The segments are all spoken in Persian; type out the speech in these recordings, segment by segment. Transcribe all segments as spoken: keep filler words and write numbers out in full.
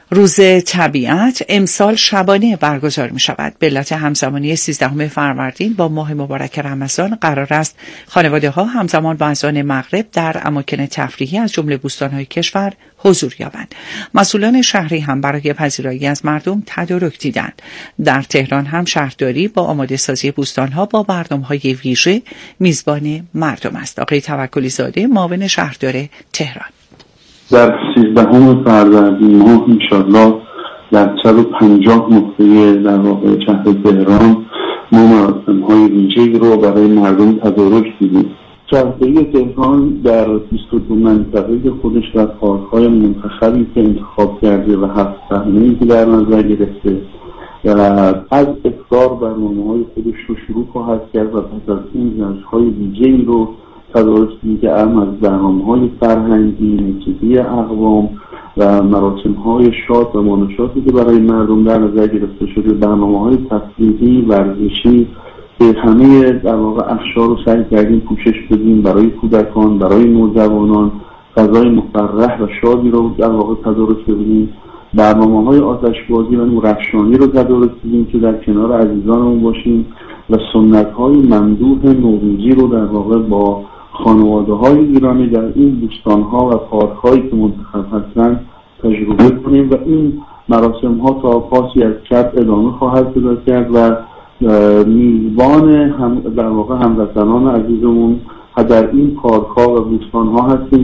روز طبیعت امسال شبانه برگزار می شود. به علت همزمانی سیزدهم فروردین با ماه مبارک رمضان قرار است خانواده ها همزمان با اذان مغرب در اماکن تفریحی از جمله بوستان های کشور حضور یابند. مسئولان شهری هم برای پذیرایی از مردم تدارک دیدند. در تهران هم شهرداری با آماده سازی بوستان ها با برنامه های ویژه میزبان مردم است. آقای توکلی زاده معاون شهردار تهران: در سیزدهم فروردین ماه انشاءالله در صد و پنجاه نقطه در واقع شهر تهران ما مراسم‌های ویژه‌ای رو برای مردم تدارک دیدیم. شهرداری تهران در بیست و دو منطقه خودش در پارک‌های منتخبی که انتخاب کرده و هفت صحنه‌ای که در نظر گرفته و از افطار برنامه‌های خودش رو شروع خواهد کرد و پس از این جشن‌های ویژه‌ای رو تدارک دیگه هم از برنامه‌های فرهنگی، موسیقی اقوام و مراسم‌های شاد و مانشاتی که برای مردم در نظر گرفته شده، برنامه‌های تفریحی، ورزشی که همه در واقع اقشار رو سعی کردیم پوشش بدیم برای کودکان، برای نوجوانان، فضای مفرح و شادی رو در واقع تدارک بدیم. برنامه‌های آتش‌بازی و نورافشانی رو تدارک دیدیم که در کنار عزیزانمون باشیم و سنت‌های ممدوح نوروزی رو در واقع با خانواده‌های ایرانی در این بوستان‌ها و پارک‌هایی که منتخب هستند تجربه کنیم و این مراسم‌ها تا پاسی از شب ادامه خواهد پیدا کرد و میزبان هم در واقع هموطنان عزیزمون در این پارک‌ها و بوستان‌ها هستیم.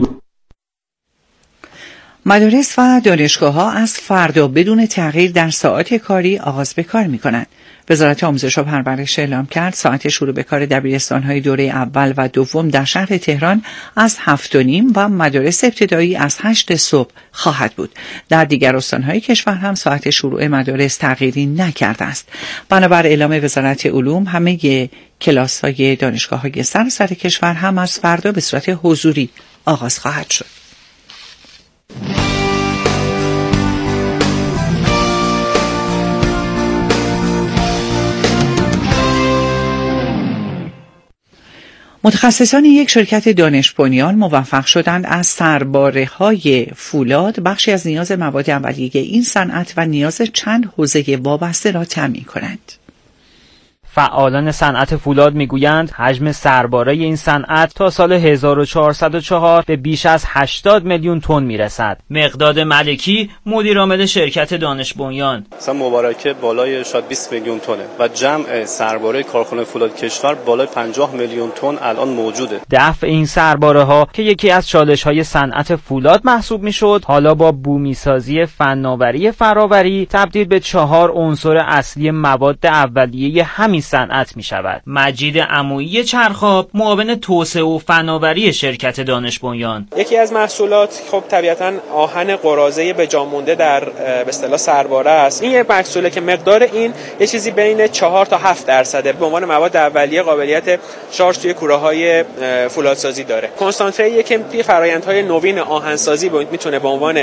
مدارس و دانشگاه‌ها از فردا بدون تغییر در ساعات کاری آغاز به کار می‌کنند. وزارت آموزش و پرورش اعلام کرد ساعت شروع به کار دبیرستان‌های دوره اول و دوم در شهر تهران از هفت و نیم و مدارس ابتدایی از هشت صبح خواهد بود. در دیگر استان‌های کشور هم ساعت شروع مدارس تغییری نکرده است. بنابر اعلام وزارت علوم همه کلاس‌های دانشگاه‌های سراسر کشور هم از فردا به صورت حضوری آغاز خواهد شد. متخصصان یک شرکت دانش بنیان موفق شدند از سرباره‌های فولاد بخشی از نیاز مواد اولیه این صنعت و نیاز چند حوزه وابسته را تامین کنند. فعالان صنعت فولاد میگویند حجم سرباره این صنعت تا سال هزار و چهارصد و چهار به بیش از هشتاد میلیون تن میرسد. مقداد ملکی مدیر عامل شرکت دانش بنیان: مثلا مبارکه بالای شاید بیست میلیون تنه و جمع سرباره کارخانه فولاد کشور بالای پنجاه میلیون تن الان موجوده. دفع این سرباره ها که یکی از چالش های صنعت فولاد محسوب میشد، حالا با بومی سازی فناوری فراوری تبدیل به چهار عنصر اصلی مواد اولیه همین صنعت می شود. مجید عمویی چرخاب معاون توسعه و فناوری شرکت دانش بنیان: یکی از محصولات خب طبیعتاً آهن قراضه به جا مونده در به اصطلاح سرباره است. این یک محصوله که مقدار این یه چیزی بین چهار تا هفت درصده به عنوان مواد اولیه قابلیت شارژ توی کوره‌های فولادسازی داره. کنسانتره که توی فرآیندهای نوین آهنسازی میتونه به عنوان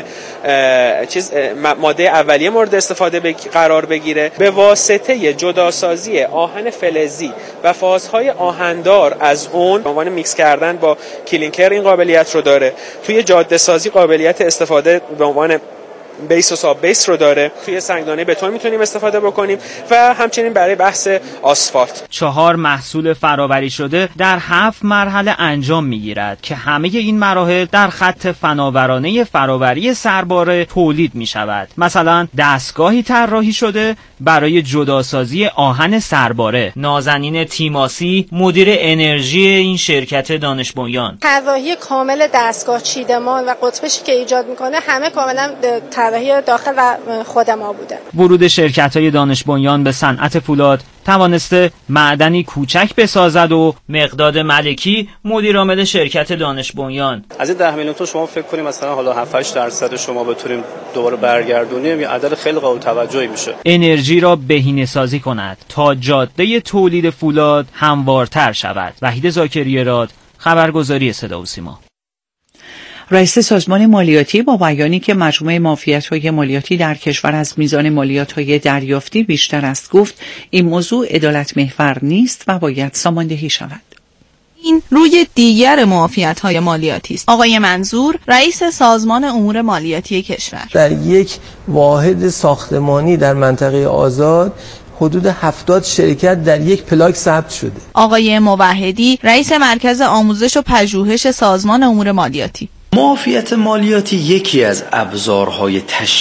چیز ماده اولیه مورد استفاده قرار بگیره. به واسطه جداسازی آهن فلزی و فازهای آهندار از اون به عنوان میکس کردن با کلینکر این قابلیت رو داره. توی جاده سازی قابلیت استفاده به عنوان بیس و ساب بیس رو داره. توی سنگدانه بتون میتونیم استفاده بکنیم و همچنین برای بحث آسفالت. چهار محصول فراوری شده در هفت مرحله انجام میگیرد که همه این مراحل در خط فناورانه فراوری سرباره تولید میشود. مثلا دستگاهی طراحی شده برای جداسازی آهن سرباره. نازنین تیماسی مدیر انرژی این شرکت دانش بنیان: طراحی کامل دستگاه چیدمان و قطبشی که ایجاد میکنه همه کاملا طراحی داخل و خود ما بوده. ورود شرکت‌های دانش بنیان به صنعت فولاد توانسته معدنی کوچک بسازد و مقداد ملکی مدیر عامل شرکت دانش بنیان: از این ده میلیون تا شما فکر کنیم مثلا حالا هفت هشت درصد شما بتونیم دوباره برگردونیم، یه عدد خیلی قابل توجهی میشه. انرژی را بهینه‌سازی کند تا جاده تولید فولاد هموارتر شود. وحید زاکری راد، خبرگزاری صدا و سیما. رئیس سازمان مالیاتی با بیانی که مجموع معافیت‌های مالیاتی در کشور از میزان مالیات‌های دریافتی بیشتر است گفت این موضوع عدالت محور نیست و باید ساماندهی شود. این روی دیگر معافیت‌های مالیاتی است. آقای منظور رئیس سازمان امور مالیاتی کشور: در یک واحد ساختمانی در منطقه آزاد حدود هفتاد شرکت در یک پلاک ثبت شده. آقای موحدی رئیس مرکز آموزش و پژوهش سازمان امور مالیاتی: معافیت مالیاتی یکی از ابزارهای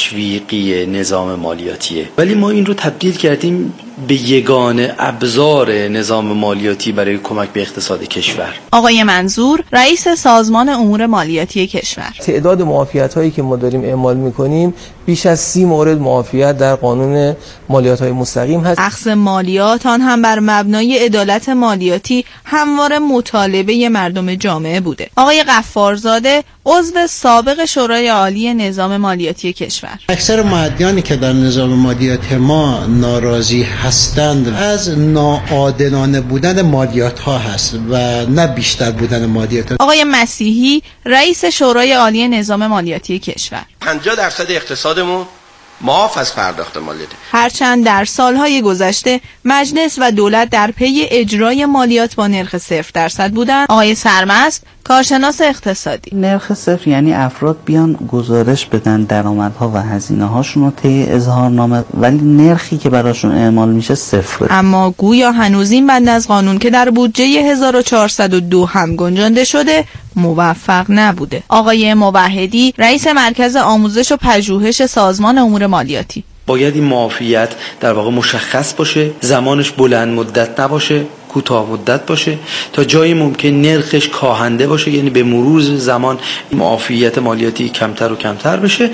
تشویقی نظام مالیاتیه، ولی ما این رو تبدیل کردیم به یگانه ابزار نظام مالیاتی برای کمک به اقتصاد کشور. آقای منظور رئیس سازمان امور مالیاتی کشور: تعداد معافیت هایی که ما داریم اعمال میکنیم بیش از سی مورد معافیت در قانون مالیات های مستقیم هست. اخذ مالیات آن هم بر مبنای عدالت مالیاتی همواره مطالبه مردم جامعه بوده. آقای غفارزاده عضو سابق شورای عالی نظام مالیاتی کشور: اکثر مادیانی که در نظام مالیاتی ما ناراضی هستند از ناعادلانه بودن مالیات ها هست و نه بیشتر بودن مالیات. آقای مسیحی رئیس شورای عالی نظام مالیاتی کشور: پنجاه درصد اقتصادمون معاف از پرداخت مالیاتی. هرچند در سالهای گذشته مجلس و دولت در پی اجرای مالیات با نرخ صفر درصد بودند، آقای سرمست کارشناس اقتصادی: نرخ صفر یعنی افراد بیان گزارش بدن درآمدها و هزینه هاشون رو طی اظهارنامه، ولی نرخی که براشون اعمال میشه صفره. اما گویا هنوز این بند از قانون که در بودجه هزار و چهارصد و دو هم گنجانده شده موفق نبوده. آقای موحدی رئیس مرکز آموزش و پژوهش سازمان امور مالیاتی: باید این معافیت در واقع مشخص باشه، زمانش بلند مدت نباشه، کوتاه مدت باشه، تا جایی ممکن نرخش کاهنده باشه، یعنی به مرور زمان معافیت مالیاتی کمتر و کمتر بشه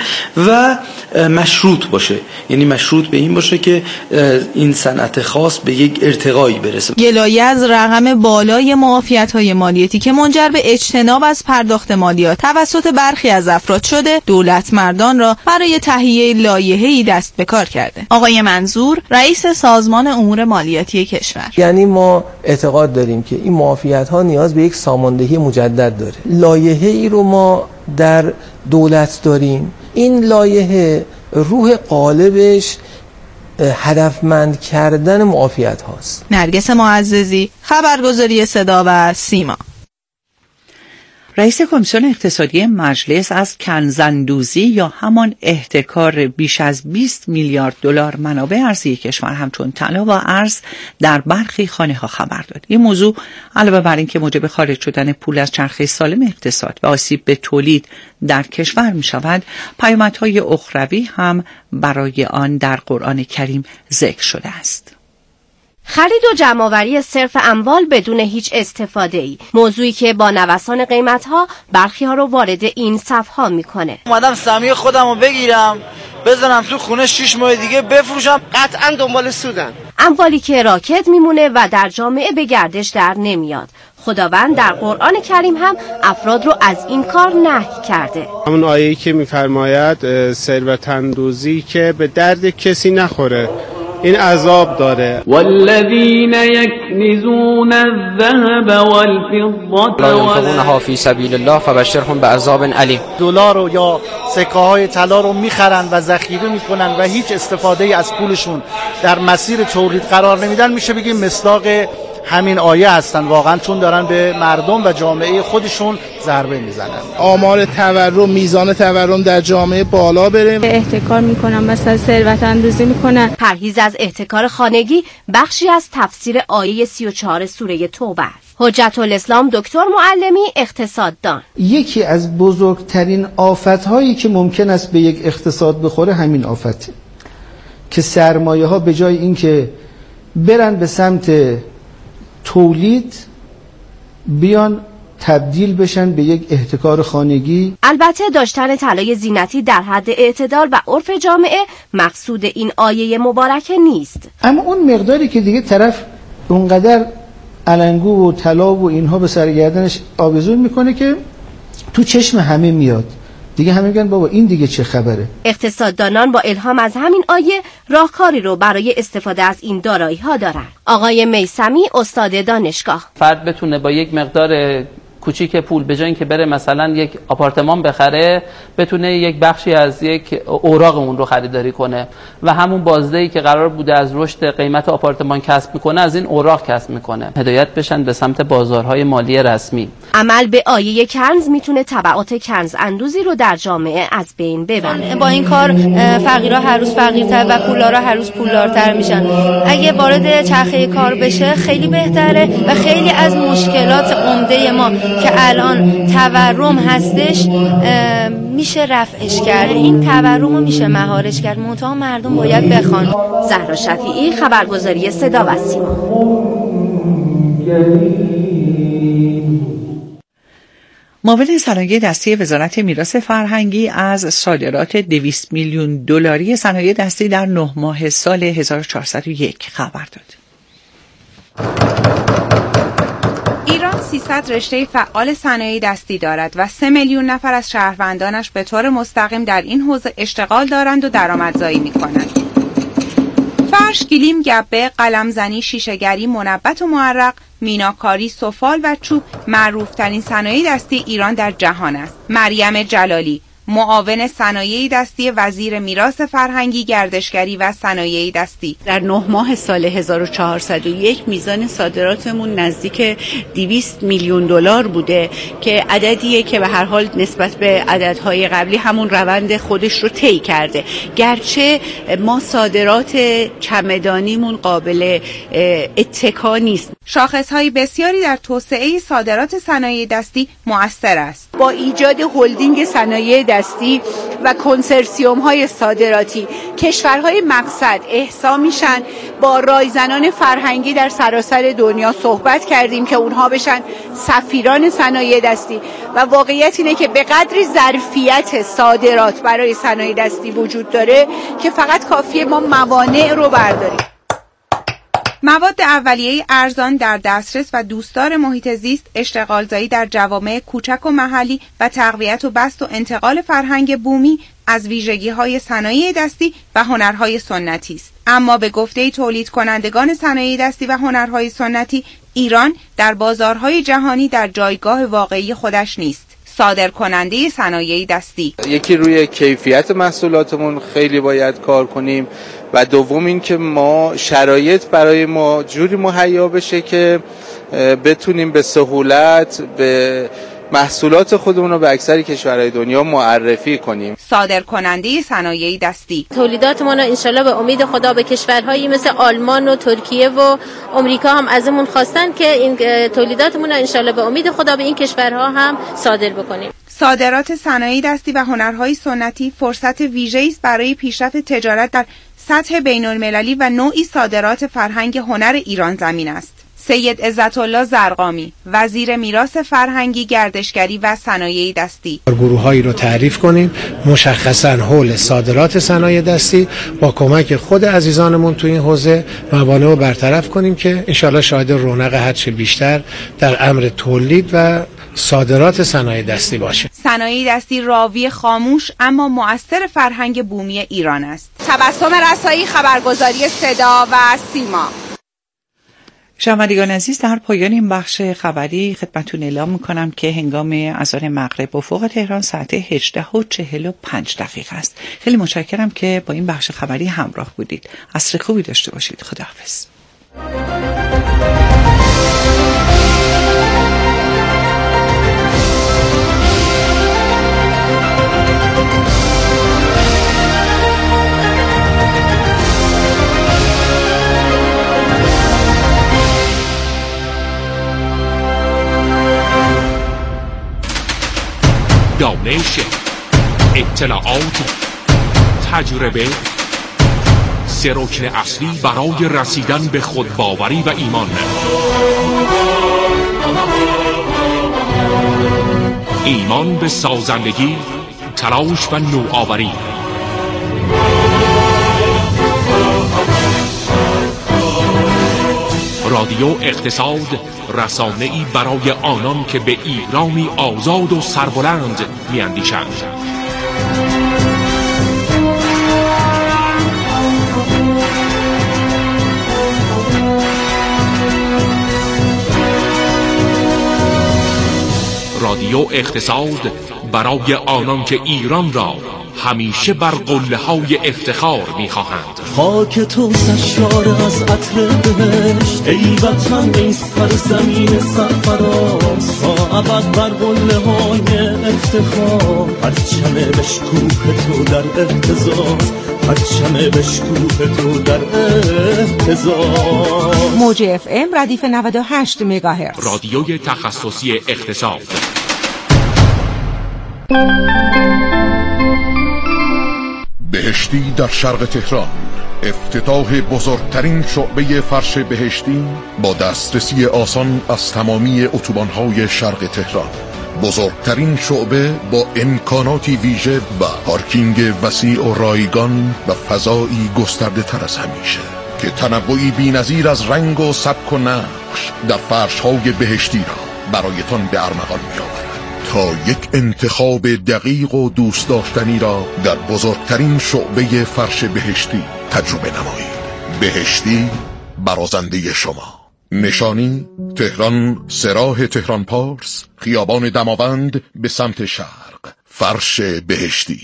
و مشروط باشه، یعنی مشروط به این باشه که این صنعت خاص به یک ارتقایی برسه. گلایه از رقم بالای معافیت‌های مالیاتی که منجر به اجتناب از پرداخت مالیات توسط برخی از افراد شده، دولت مردان را برای تهیه لایحه‌ای دست به کار کرده. آقای منظور رئیس سازمان امور مالیاتی کشور: یعنی ما اعتقاد داریم که این معافیت ها نیاز به یک ساماندهی مجدد داره. لایحه ای رو ما در دولت داریم، این لایحه روح قالبش هدفمند کردن معافیت هاست. نرگس معززی، خبرگزاری صدا و سیما. رئیس کمیسیون اقتصادی مجلس از کنزاندوزی یا همان احتکار بیش از بیست میلیارد دلار منابع ارزی کشور همچون طلا و ارز در برخی خانه‌ها خبر داد. این موضوع علاوه بر اینکه موجب خارج شدن پول از چرخه سالم اقتصاد و آسیب به تولید در کشور می شود، پیامدهای اخروی هم برای آن در قرآن کریم ذکر شده است. خرید و جمع‌آوری صرف اموال بدون هیچ استفاده‌ای، موضوعی که با نوسان قیمت‌ها برخی‌ها رو وارد این صف‌ها می‌کنه. اومدم سهمیه خودم رو بگیرم بزنم تو خونه شش ماه دیگه بفروشم، قطعاً دنبال سودن. اموالی که راکد میمونه و در جامعه به گردش در نمیاد. خداوند در قرآن کریم هم افراد رو از این کار نهی کرده. همون آیه‌ای که می‌فرماید ثروت اندوزی که به درد کسی نخوره این عذاب داره. والذین یکنزون الذهب والفضة لا ينفقونها فی سبیل الله فبشرهم بعذاب علیم. دلار رو یا سکه های طلا رو میخرن و ذخیره میکنن و هیچ استفاده از پولشون در مسیر تولید قرار نمیدن، میشه بگیم مصداق همین آیه هستن واقعا، چون دارن به مردم و جامعه خودشون ضربه میزنن. آمار تورم، میزان تورم در جامعه بالا بره. احتکار میکنن، مثلا ثروت اندوزی میکنن. پرهیز از احتکار خانگی بخشی از تفسیر آیه سی و چهار سوره توبه است. حجت الاسلام دکتر معلمی، اقتصاددان: یکی از بزرگترین آفت‌هایی که ممکن است به یک اقتصاد بخوره همین آفته که سرمایه‌ها به جای اینکه برن به سمت تولید بیان تبدیل بشن به یک احتکار خانگی. البته داشتن طلای زینتی در حد اعتدال و عرف جامعه مقصود این آیه مبارکه نیست، اما اون مقداری که دیگه طرف اونقدر علنگو و طلا و اینها به سرگردنش آویزون میکنه که تو چشم همه میاد، دیگه همه میگن بابا این دیگه چه خبره. اقتصاددانان با الهام از همین آیه راهکاری رو برای استفاده از این دارایی ها دارن. آقای میثمی، استاد دانشگاه: فرد بتونه با یک مقدار کوچیک پول به جای اینکه بره مثلا یک آپارتمان بخره بتونه یک بخشی از یک اوراق اون رو خریداری کنه و همون بازدهی که قرار بوده از رشد قیمت آپارتمان کسب میکنه از این اوراق کسب میکنه. هدایت بشن به سمت بازارهای مالی رسمی. عمل به آیه کنز میتونه تبعات کنز اندوزی رو در جامعه از بین ببره. با این کار فقیرها هر روز فقیرتر و پولدارا هر روز پولدارتر میشن. اگه وارد چرخه کار بشه خیلی بهتره و خیلی از مشکلات عمده ما که الان تورم هستش میشه رفعش کرد. این تورم رو میشه مهارش کرد، منتها مردم باید بخوان. زهرا شفیعی، خبرگزاری صدا و سیما. معاون صنایع دستی وزارت میراث فرهنگی از صادرات دویست میلیون دلاری صنایع دستی در نه ماه سال هزار و چهارصد و یک خبر داد. ایران سیصد رشته فعال صنایع دستی دارد و سه میلیون نفر از شهروندانش به طور مستقیم در این حوزه اشتغال دارند و درآمدزایی می‌کنند. فرش، گلیم، گبه، قلمزنی، شیشه‌گری، منبت و معرق، میناکاری، سفال و چوب معروف‌ترین صنایع دستی ایران در جهان است. مریم جلالی، معاون صنایع دستی وزیر میراث فرهنگی، گردشگری و صنایع دستی: در نه ماه سال هزار و چهارصد و یک میزان صادراتمون نزدیک دویست میلیون دلار بوده که عددیه که به هر حال نسبت به عددهای قبلی همون روند خودش رو طی کرده، گرچه ما صادرات چمدانیمون قابل اتکا نیست. شاخص‌های بسیاری در توسعه صادرات صنایع دستی مؤثر است. با ایجاد هلدینگ صنایع دستی و کنسرسیوم های صادراتی کشورهای مقصد احسا میشن. با رایزنان فرهنگی در سراسر دنیا صحبت کردیم که اونها بشن سفیران صنایع دستی و واقعیت اینه که به قدری ظرفیت صادرات برای صنایع دستی وجود داره که فقط کافیه ما موانع رو برداریم. مواد اولیه ارزان در دسترس و دوستدار محیط زیست، اشتغالزایی در جوامع کوچک و محلی و تقویت و بسط و انتقال فرهنگ بومی از ویژگی‌های صنایع دستی و هنرهای سنتی است. اما به گفته تولید کنندگان صنایع دستی و هنرهای سنتی، ایران در بازارهای جهانی در جایگاه واقعی خودش نیست. صادر کننده صنایع دستی: یکی روی کیفیت محصولاتمون خیلی باید کار کنیم و دوم این که ما شرایط برای ما جوری مهیا بشه که بتونیم به سهولت به محصولات خودمون رو به اکثر کشورهای دنیا معرفی کنیم. صادر کننده صنایع دستی: تولیداتمون رو انشالله به امید خدا به کشورهایی مثل آلمان و ترکیه و امریکا هم ازمون خواستن که این تولیداتمون رو انشالله به امید خدا به این کشورها هم صادر بکنیم. صادرات صنایع دستی و هنرهای سنتی فرصت ویژه‌ای است برای پیشرفت تجارت در سطح بین‌المللی و نوعی صادرات فرهنگ هنر ایران زمین است. سید عزت‌الله زرقامی، وزیر میراث فرهنگی، گردشگری و صنایع دستی: گروه‌هایی رو تعریف کنیم، مشخصاً حول صادرات صنایع دستی با کمک خود عزیزانمون تو این حوزه موانع رو برطرف کنیم که انشالله شاهد رونق هرچه بیشتر در امر تولید و صادرات صنایع دستی باشه. صنایع دستی راوی خاموش اما مؤثر فرهنگ بومی ایران است. تبسم رسایی، خبرگزاری صدا و سیما. شنوندگان عزیز، در پایان این بخش خبری خدمتتون اعلام میکنم که هنگام اذان مغرب افق تهران ساعت هجده و چهل و پنج دقیقه است. خیلی متشکرم که با این بخش خبری همراه بودید. عصر خوبی داشته باشید. خداحافظ. دانش، اطلاعات، تجربه، سه رکن اصلی برای رسیدن به خودباوری و ایمان. ایمان به سازندگی، تلاش و نوآوری. رادیو اقتصاد، رسانه‌ای برای آنان که به ایرانی آزاد و سربلند می‌اندیشند. رادیو اقتصاد برای آنان که ایران را همیشه بر قله‌های افتخار می‌خواهند. خاک تو سرشار از عطر بهشت، ای وطن ای سرزمین سرفراز، تا ابد بر قله‌های افتخار، پرچم بشکوه تو در اهتزاز، پرچم بشکوه تو در اهتزاز. موج اف ام ردیف نود و هشت مگاهرتز، رادیوی تخصصی اقتصاد. بهشتی در شرق تهران، افتتاح بزرگترین شعبه فرش بهشتی با دسترسی آسان از تمامی اتوبان‌های شرق تهران. بزرگترین شعبه با امکاناتی ویژه و پارکینگ وسیع و رایگان و فضایی گسترده تر از همیشه که تنوعی بی‌نظیر از رنگ و سبک و نقش در فرش‌های بهشتی را برایتان به ارمغان می‌آورد تا یک انتخاب دقیق و دوست داشتنی را در بزرگترین شعبه فرش بهشتی تجربه نمایید. بهشتی برازنده شما. نشانی تهران، سراح تهران پارس، خیابان دماوند به سمت شرق. فرش بهشتی.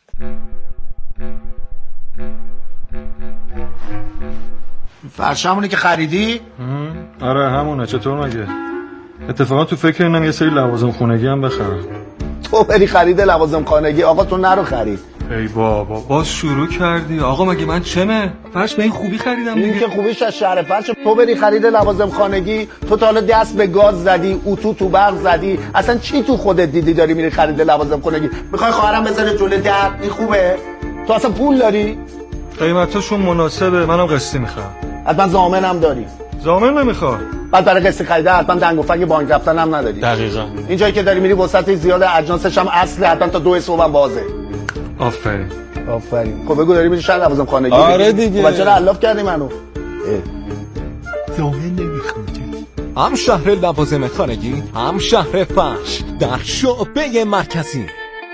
فرش همونی که خریدی؟ آره همونه. چطور مگه؟ اتفاقا تو فکر اینم یه سری لوازم خونگی هم بخرم. تو بری خرید لوازم خانگی؟ آقا تو نرو خرید. ای بابا باز شروع کردی. آقا مگه من چمه؟ فرش به این خوبی خریدم دیگه. این که خوبیش از شهر فرش. تو بری خرید لوازم خانگی، تو تا حالا دست به گاز زدی، اتو تو برق زدی، اصلا چی تو خودت دیدی داری میری خرید لوازم خانگی؟ میخوای خواهرم بذاره جلوی در؟ این خوبه؟ تو اصلا پول داری؟ قیمتاشون مناسبه، منم قسطی میخوام. حتما ضامنم داری؟ ضامن نمیخواد. بعد برای قسط خریده حتما دنگ و فنگ بانک رفتن هم نداری. دقیقاً. این جایی که داری میری وسط زیاد اجناسش هم اصل حتما تا دو صبح هم بازه. آفرین. آفرین. خب بگو داری میری شهر لوازم خانگی؟ آره دیگه. خب چرا الاف کردی منو؟ ضامن نمیخواد. هم شهر لوازم خانگی، هم شهر فرش در شعبه مرکزی.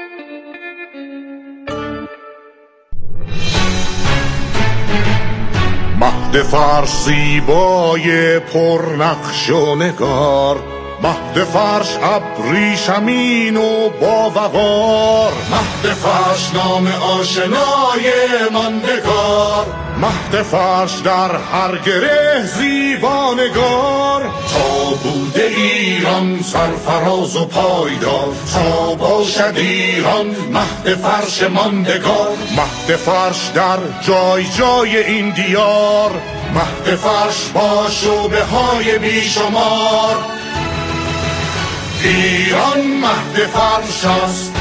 مهد فرش زیبای پرنقش و نگار، مهد فرش ابریشمین و باوقار، مهد فرش نام آشنای ماندگار، مهد فرش در هر گره زیبانگار، تا بوده ایران سرفراز و پایدار، تا باشد ایران مهد فرش ماندگار، مهد فرش در جای جای این دیار، مهد فرش با شعبه های بیشمار، ایران مهد فرش است.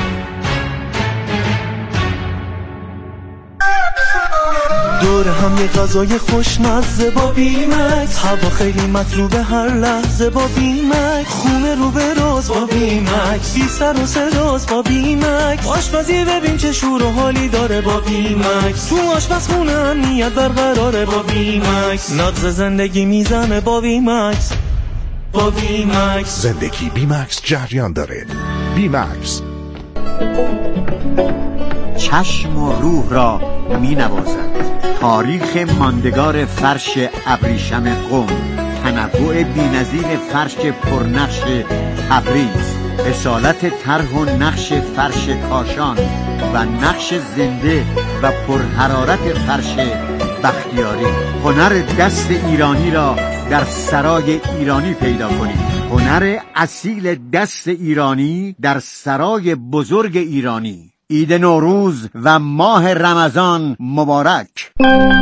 دور هم یه غذای خوشمزه با بیمکس، هوا خیلی مطلوبه هر لحظه با بیمکس، خونه رو به راز با بیمکس، بی سر و صداست با بیمکس، آشپزی ببین چه شور و حالی داره با بیمکس، تو آشپزخونه امنیت برقراره با بیمکس، نغز زندگی میزنه با بیمکس. با بیمکس زندگی بیمکس جریان داره. بیمکس چشم و روح را می نوازد. تاریخ ماندگار فرش ابریشم قم، تنوع بی‌نظیر فرش پرنقش تبریز، اصالت طرح و نقش فرش کاشان و نقش زنده و پرحرارت فرش بختیاری. هنر دست ایرانی را در سرای ایرانی پیدا کنید. هنر اصیل دست ایرانی در سرای بزرگ ایرانی. عید نوروز و ماه رمضان مبارک.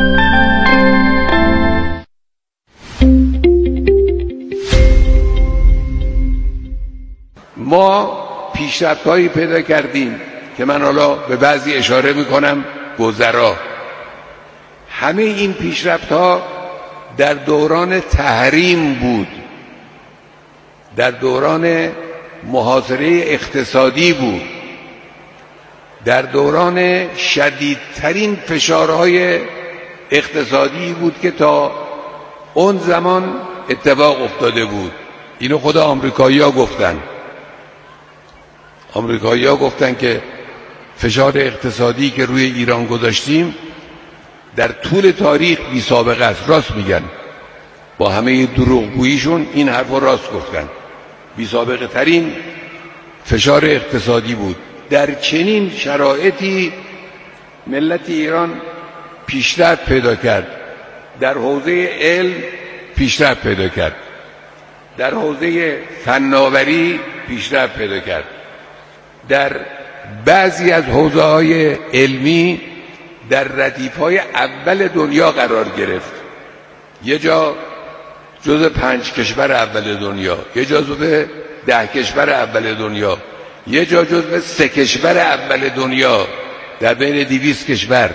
ما پیشرفت‌هایی پیدا کردیم که من حالا به بعضی اشاره میکنم گذرا. همه این پیشرفت‌ها در دوران تحریم بود، در دوران محاصره اقتصادی بود، در دوران شدیدترین فشارهای اقتصادی بود که تا اون زمان اتفاق افتاده بود. اینو خود آمریکایی‌ها گفتن. آمریکایی‌ها گفتن که فشار اقتصادی که روی ایران گذاشتیم در طول تاریخ بی سابقه است. راست میگن، با همه دروغگوییشون این حرف رو راست گفتن. بی سابقه ترین فشار اقتصادی بود. در چنین شرایطی ملت ایران پیشرفت پیدا کرد، در حوزه علم پیشرفت پیدا کرد، در حوزه فناوری پیشرفت پیدا کرد، در بعضی از حوزه های علمی در ردیف های اول دنیا قرار گرفت. یه جا جزو پنج کشور اول دنیا، یه جا جزو ده کشور اول دنیا، یه جا جزو سه کشور اول دنیا در بین دویست کشور.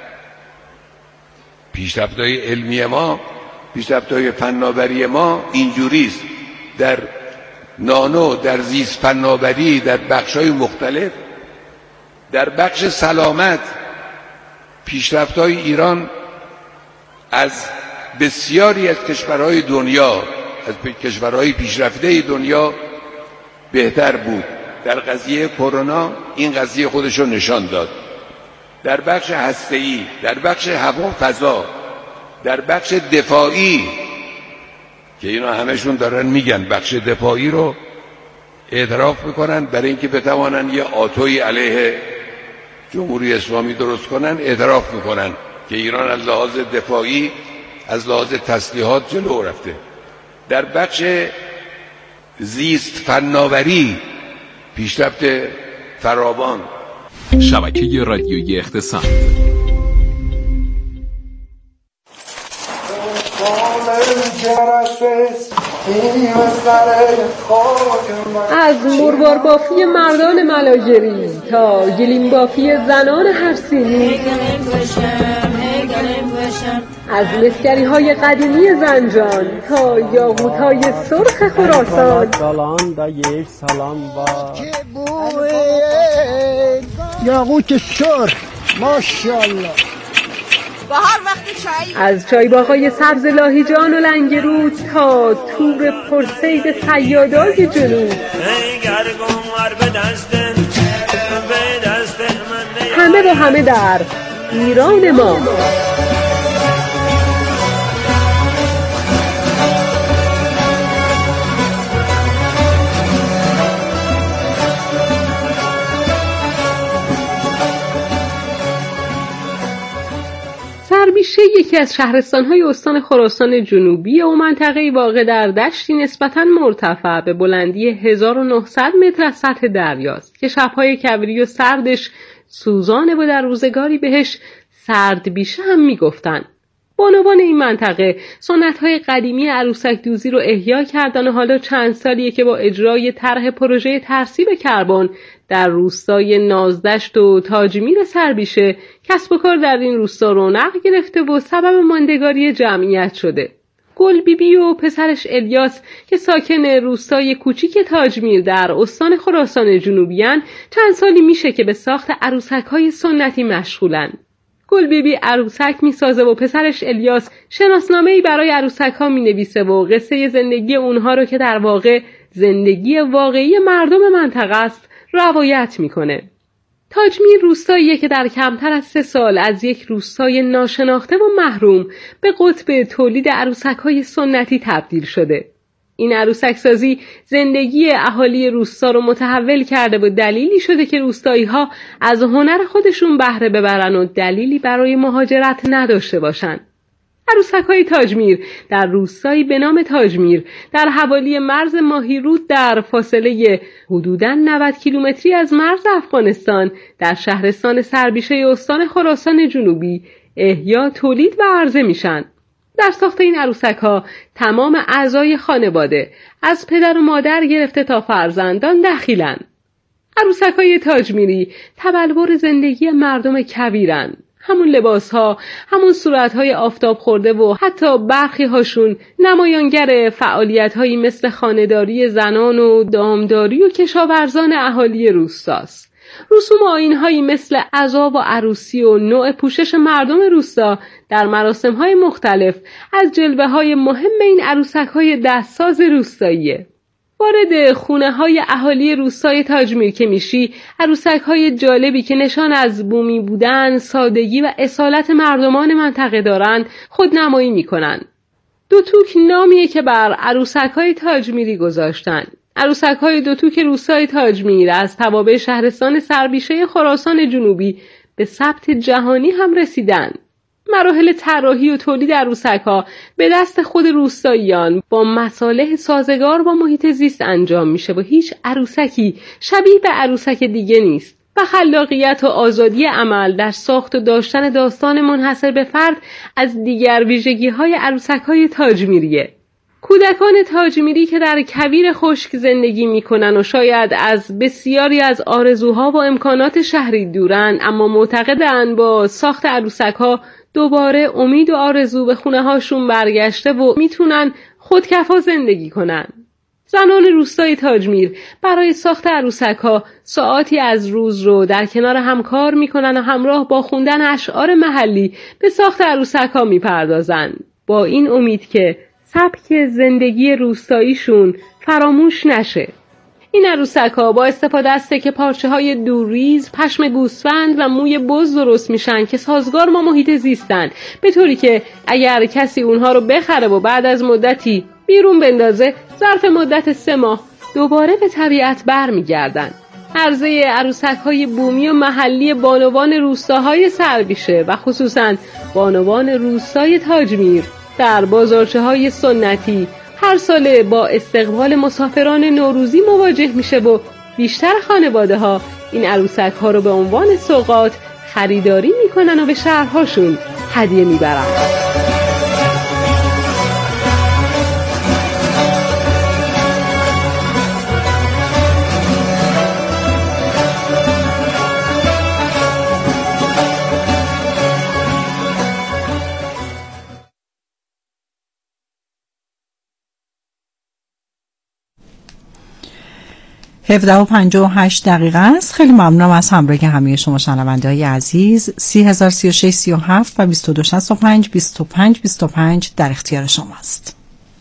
پیشرفت‌های علمی ما، پیشرفت‌های فناوری ما اینجوریست. در نانو، در زیست فناوری، در بخش‌های مختلف، در بخش سلامت پیشرفت‌های ایران از بسیاری از کشورهای دنیا، از کشورهای پیشرفته دنیا بهتر بود. در قضیه کرونا این قضیه خودشو نشان داد. در بخش هسته‌ای، در بخش هوا فضا، در بخش دفاعی که اینا همشون دارن میگن بخش دفاعی رو اعتراف میکنن برای اینکه بتوانن یه آتوی علیه جمهوری اسلامی درست کنن، اعتراف میکنن که ایران از لحاظ دفاعی، از لحاظ تسلیحات جلو رفته. در بخش زیست فناوری پیشرفت فراوان. شبکه رادیویی اقتصاد. از مروار بافی مردان ملاجری تا گلیم بافی زنان هرسینی، از مسگری های قدیمی زنجان تا یاقوت های سرخ خراسان، یاقوت سرخ ماشاءالله. از چایباغ‌های سبز لاهیجان و لنگرود تا تور پرسید صیادای جنوب، همه با همه در ایران ما. سربیشه یکی از شهرستان‌های استان خراسان جنوبی و منطقه‌ای واقع در دشتی نسبتاً مرتفع به بلندی هزار و نهصد متر از سطح دریاست که شب‌های کویری و سردش سوزانه و در روزگاری بهش سردبیشه هم می‌گفتن. بانوان این منطقه سنت‌های قدیمی عروسک دوزی رو احیا کردن و حالا چند سالیه که با اجرای طرح پروژه ترسیب کربن در روستای نازدشت و تاجمیر سربیشه کسب و کار در این روستا رونق گرفته و سبب ماندگاری جمعیت شده. گل بیبی و پسرش الیاس که ساکن روستای کوچیک تاجمیر در استان خراسان جنوبیان چند سالی میشه که به ساخت عروسک‌های سنتی مشغولن. گل بیبی عروسک میسازه و پسرش الیاس شناسنامه‌ای برای عروسک‌ها مینویسه و قصه زندگی اونها رو که در واقع زندگی واقعی مردم منطقه است روایت میکنه. تاجمیر روستاییه که در کمتر از سه سال از یک روستای ناشناخته و محروم به قطب تولید عروسک‌های سنتی تبدیل شده. این عروسک سازی زندگی اهالی روستا رو متحول کرده و دلیلی شده که روستایی‌ها از هنر خودشون بهره ببرن و دلیلی برای مهاجرت نداشته باشن. عروسک‌های تاجمیر در روستایی به نام تاجمیر در حوالی مرز ماهیرود در فاصله حدوداً نود کیلومتری از مرز افغانستان در شهرستان سربیشه استان خراسان جنوبی احیا، تولید و عرضه میشن. در ساخت این عروسک‌ها تمام اعضای خانواده از پدر و مادر گرفته تا فرزندان دخیلن. عروسک‌های تاجمیری تبلور زندگی مردم کویرن. همون لباس‌ها، همون صورت‌های آفتاب خورده و حتی برخی هاشون نمایانگر فعالیت‌هایی مثل خانه‌داری زنان و دامداری و کشاورزان اهالی روستاست. رسوم و آیین‌هایی مثل عزا و عروسی و نوع پوشش مردم روستا در مراسم‌های مختلف از جلوه‌های مهم این عروسک‌های دستساز روستاییه. وارد خونه‌های اهالی روستای تاجمیر که میشی، عروسک‌های جالبی که نشان از بومی بودن، سادگی و اصالت مردمان منطقه دارن خودنمایی میکنن. دو توک نامیه که بر عروسک‌های تاجمیری گذاشتن. عروسک‌های دوتوک روستای تاجمیر از توابع شهرستان سربیشه خراسان جنوبی به ثبت جهانی هم رسیدند. مراحل طراحی و تولید عروسک‌ها به دست خود روستاییان با مصالح سازگار با محیط زیست انجام میشه و هیچ عروسکی شبیه به عروسک دیگه نیست. و خلاقیت و آزادی عمل در ساخت و داشتن داستان منحصر به فرد از دیگر ویژگی‌های عروسک‌های تاجمیریه. کودکان تاجمیری که در کویر خشک زندگی میکنن و شاید از بسیاری از آرزوها و امکانات شهری دورن، اما معتقدن با ساخت عروسک‌ها دوباره امید و آرزو به خونه هاشون برگشته و میتونن خودکفا زندگی کنن. زنان روستای تاجمیر برای ساخت عروسک‌ها ساعاتی از روز رو در کنار هم کار میکنن و همراه با خوندن اشعار محلی به ساخت عروسک‌ها میپردازن، با این امید که سبک زندگی روستاییشون فراموش نشه. این عروسک‌ها با استفاده از تکه پارچه‌های دوریز، پشم گوسفند و موی بز درست میشن که سازگار با محیط زیستن، به طوری که اگر کسی اونها رو بخره و بعد از مدتی بیرون بندازه، ظرف مدت سه ماه دوباره به طبیعت برمیگردن. عرضه عروسک‌های بومی و محلی بانوان روستاهای سربیشه و خصوصاً بانوان روستای تاجمیر در بازارچه‌های سنتی هر ساله با استقبال مسافران نوروزی مواجه میشه و بیشتر خانواده‌ها این عروسک‌ها رو به عنوان سوغات خریداری میکنن و به شهرهاشون هدیه میبرن. هفده و پنجاه و هشت دقیقه است. خیلی ممنونم از همراهی همه شما شنونده های عزیز. سی هزار سی و شش سی و هفت و بیست و دو شصت و پنج بیست و پنج بیست و پنج در اختیار شماست.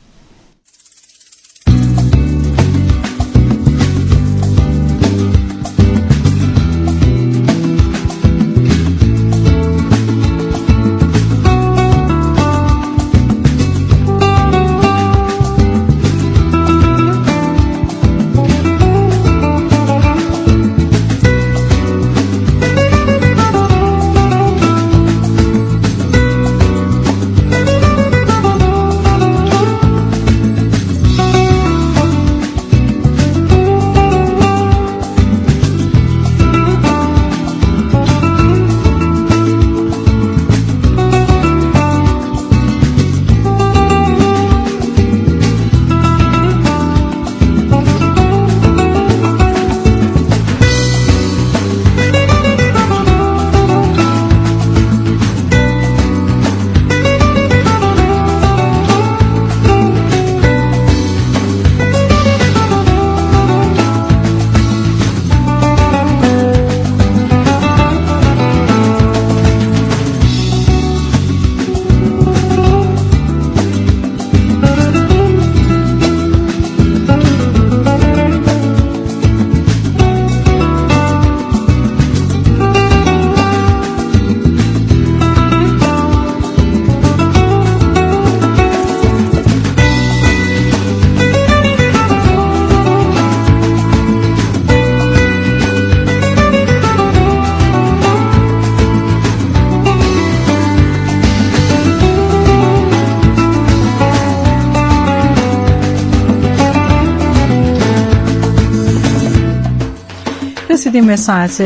رسیدیم به ساعت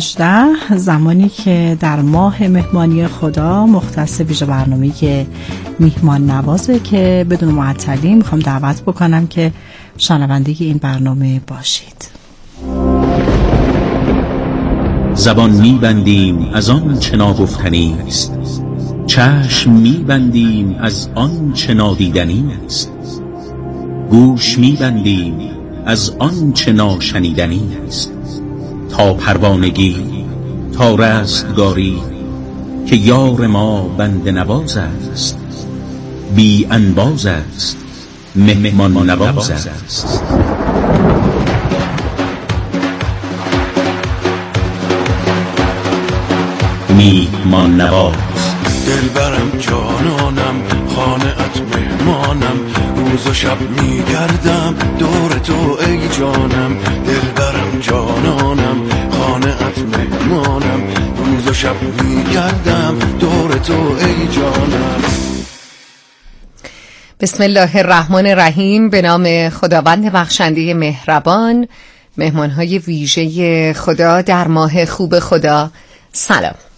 هجده، زمانی که در ماه مهمانی خدا مختص ویژه برنامه‌ای که میهمان نوازه که بدون معطلی میخوام دعوت بکنم که شنونده این برنامه باشید. زبان میبندیم از آن چه ناگفتنی است، چشم میبندیم از آن چه نادیدنی است، گوش میبندیم از آن چه ناشنیدنی است، تا پروانگی تا رستگاری که یار ما بنده نواز است، بی انباز است مهمان نواز است. میهمان نواز دلبرم جانانم خانه‌ات مهمانم روز و شب میگردم دور تو ای جانم، دلبرم جانانم، خانه‌ات مهمانم. روز و شب میگردم دور تو ای جانم. بسم الله الرحمن الرحیم. به نام خداوند بخشنده مهربان. مهمانهای ویژه خدا در ماه خوب خدا، سلام.